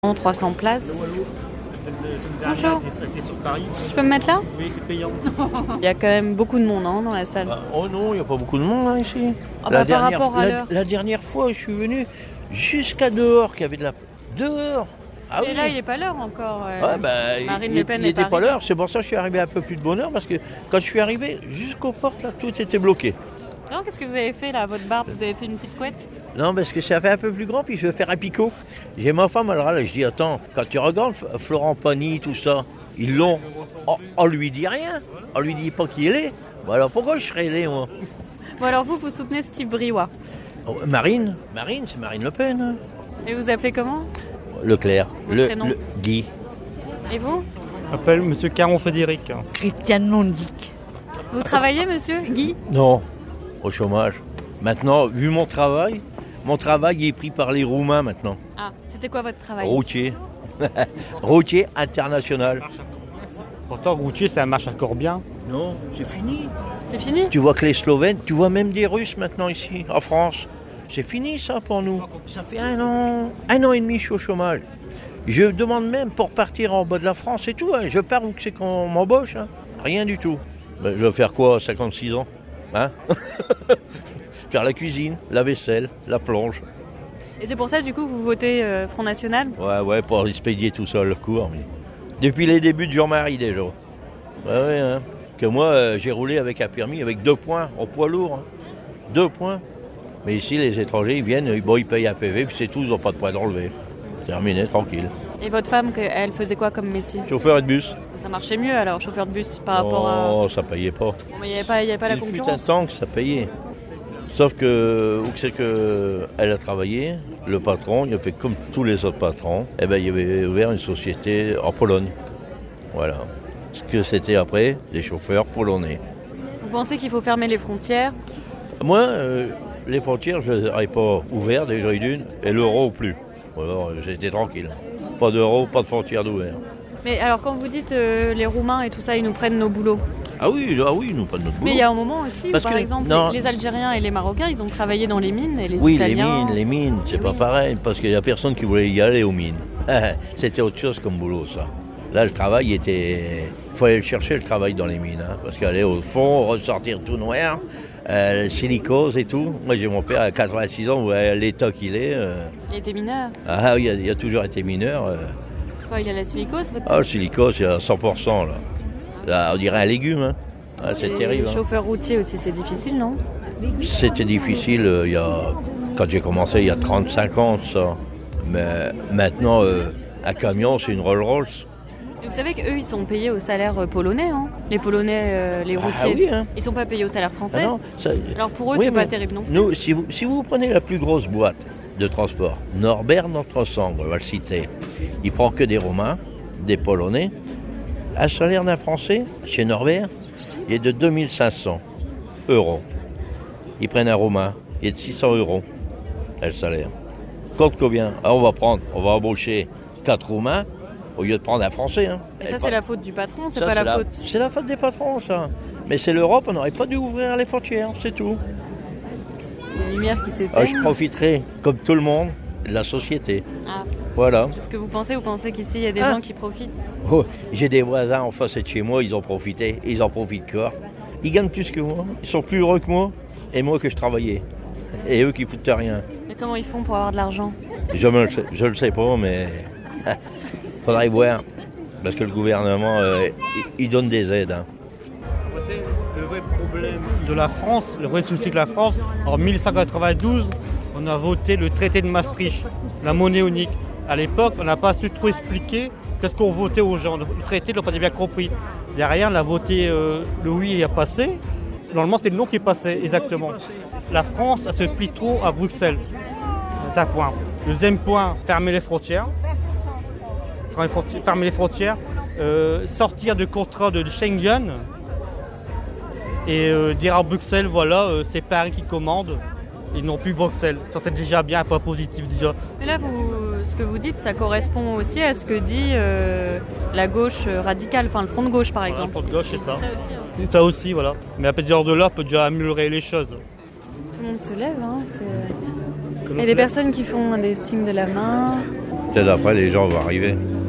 300 places. Bonjour. C'était sur Paris. Je peux me mettre là? Oui, c'est payant. Il y a quand même beaucoup de monde dans la salle. Oh non, il n'y a pas beaucoup de monde ici. Par rapport à l'heure. La dernière fois, je suis venu jusqu'à dehors, qu'il y avait de la... Dehors. Ah Et oui. là, il n'est pas l'heure encore. Marine il Le Pen il n'est était pas pas arrivée. l'heure, c'est pour ça que je suis arrivé un peu plus de bonne heure, parce que quand je suis arrivé jusqu'aux portes, là, tout était bloqué. Non, qu'est-ce que vous avez fait là, votre barbe? Vous avez fait une petite couette? Non, parce que ça fait un peu plus grand, puis je veux faire un picot. J'ai ma femme, alors là, je dis, attends, quand tu regardes Florent Pagny, tout ça, ils l'ont. On lui dit rien, on lui dit pas qui il est. Bon, alors pourquoi je serais allé, moi? Bon, alors vous soutenez Steve Briouat. Oh, Marine, c'est Marine Le Pen. Et vous appelez comment? Leclerc, Votre prénom? Guy. Et vous? Je m'appelle Monsieur Caron Frédéric. Christiane Londic. Vous travaillez, monsieur Guy? Non, au chômage. Maintenant, vu mon travail est pris par les Roumains maintenant. Ah, c'était quoi votre travail? Routier. Routier international. Pourtant, routier, ça marche encore bien. Non, c'est fini. C'est fini? Tu vois que les Slovènes, tu vois même des Russes maintenant ici, en France. C'est fini ça pour nous. Ça fait un an et demi je suis au chômage. Je demande même pour partir en bas de la France et tout. Hein. Je pars où c'est qu'on m'embauche. Hein. Rien du tout. Ben, je vais faire quoi, 56 ans hein. Faire la cuisine, la vaisselle, la plonge. Et c'est pour ça, du coup, vous votez Front National? Ouais, pour expédier tout ça, le cours. Mais... Depuis les débuts de Jean-Marie déjà. Ouais, hein. Que moi, j'ai roulé avec un permis, avec 2 points, en poids lourd. Hein. 2 points. Mais ici, les étrangers, ils viennent, ils payent un PV, puis c'est tout, ils n'ont pas de poids d'enlever. Terminé, tranquille. Et votre femme, elle faisait quoi comme métier? Chauffeur de bus. Ça marchait mieux alors, chauffeur de bus, par rapport à... Non, ça payait pas. Mais il n'y avait pas la Il fut un concurrence. temps que ça payait. Sauf que, où c'est que elle a travaillé, le patron, il a fait comme tous les autres patrons, eh ben, il avait ouvert une société en Pologne. Voilà. Ce que c'était après, des chauffeurs polonais. Vous pensez qu'il faut fermer les frontières? Moi, les frontières, je ne les aurais pas ouvertes, déjà d'une, et l'euro plus. Alors, j'étais tranquille. Pas d'euro, pas de frontières d'ouvert. Mais alors quand vous dites les Roumains et tout ça, ils nous prennent nos boulots. Ah oui, nous pas de notre boulot. Mais il y a un moment aussi où, Parce par que- exemple, non. les Algériens et les Marocains, ils ont travaillé dans les mines et les Oui, Italiens... les mines, c'est pas oui. pareil, parce qu'il n'y a personne qui voulait y aller aux mines. C'était autre chose comme boulot, ça. Là, le travail était... Il fallait le chercher, le travail dans les mines, hein, parce qu'aller au fond, ressortir tout noir, le silicose et tout. Moi, j'ai mon père à 86 ans, vous voyez l'état qu'il est. Il était mineur. Ah oui, il a toujours été mineur. Quoi, il a la silicose, votre Ah, le silicose, c'est à 100%, là. Là, on dirait un légume, hein. Ah, c'est Et terrible. Hein. chauffeur routier aussi, c'est difficile, non? C'était difficile quand j'ai commencé il y a 35 ans, ça. Mais maintenant, un camion, c'est une Rolls-Royce. Et vous savez qu'eux, ils sont payés au salaire polonais, hein? Les Polonais, les routiers. Ah oui, hein. Ils sont pas payés au salaire français. Ah non, ça- Alors pour eux, Oui, c'est pas mais terrible, non? Nous, si vous prenez la plus grosse boîte de transport, Norbert Notre Sang, on va le citer, il prend que des Romains, des Polonais. Un salaire d'un Français, chez Norbert, il est de 2500 euros. Ils prennent un Romain, il est de 600 euros, le salaire. Compte combien? Alors on va embaucher 4 Roumains au lieu de prendre un Français. Hein. Mais ça, Et c'est la faute du patron, c'est ça, pas la faute. C'est la faute des patrons, ça. Mais c'est l'Europe, on n'aurait pas dû ouvrir les frontières, c'est tout. Les lumières qui Ah, s'éteignent. je profiterai, comme tout le monde, de la société. Ah. Voilà. Qu'est-ce que vous pensez? Vous pensez qu'ici, il y a des Ah. gens qui profitent? Oh, j'ai des voisins en face de chez moi, ils ont profité, et ils en profitent quoi. Ils gagnent plus que moi, ils sont plus heureux que moi, et moi que je travaillais. Et eux qui foutent rien. Mais comment ils font pour avoir de l'argent? Je le sais pas, mais faudrait voir. Parce que le gouvernement, il donne des aides. Hein. Le vrai problème de la France, le vrai souci de la France, en 1192, on a voté le traité de Maastricht, la monnaie unique. À l'époque, on n'a pas su trop expliquer qu'est-ce qu'on votait aux gens. Le traité, ils n'ont pas bien compris. Derrière, on a voté le oui, il a passé. Normalement, c'était le non qui passait, exactement. La France, elle se plie trop à Bruxelles. C'est un point. Deuxième point, fermer les frontières. Fermer les frontières, sortir du contrat de Schengen et dire à Bruxelles, voilà, c'est Paris qui commande, et non plus Bruxelles. Ça, c'est déjà bien, un point positif déjà. Mais là, ce que vous dites, ça correspond aussi à ce que dit la gauche radicale, enfin le front de gauche par exemple. Voilà, le front de gauche, c'est ça. Ça aussi, hein. C'est ça aussi, voilà. Mais à partir de là, on peut déjà améliorer les choses. Tout le monde se lève, hein. Il y a des personnes qui font des signes de la main. Peut-être après, les gens vont arriver.